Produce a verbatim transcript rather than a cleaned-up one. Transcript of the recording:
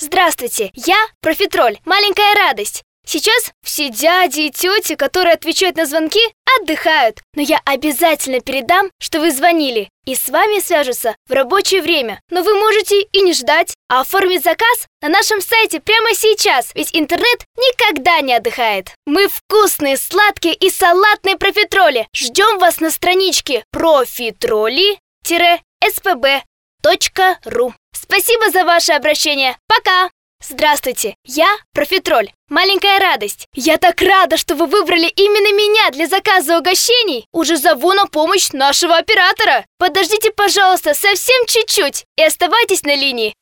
Здравствуйте, я профитроль, маленькая радость. Сейчас все дяди и тети, которые отвечают на звонки, отдыхают. Но я обязательно передам, что вы звонили, и с вами свяжутся в рабочее время. Но вы можете и не ждать, а оформить заказ на нашем сайте прямо сейчас, ведь интернет никогда не отдыхает. Мы вкусные, сладкие и салатные профитроли. Ждем вас на страничке профитроли эс пэ бэ точка ру. Спасибо за ваше обращение. Пока! Здравствуйте, я профитроль, маленькая радость. Я так рада, что вы выбрали именно меня для заказа угощений. Уже зову на помощь нашего оператора. Подождите, пожалуйста, совсем чуть-чуть и оставайтесь на линии.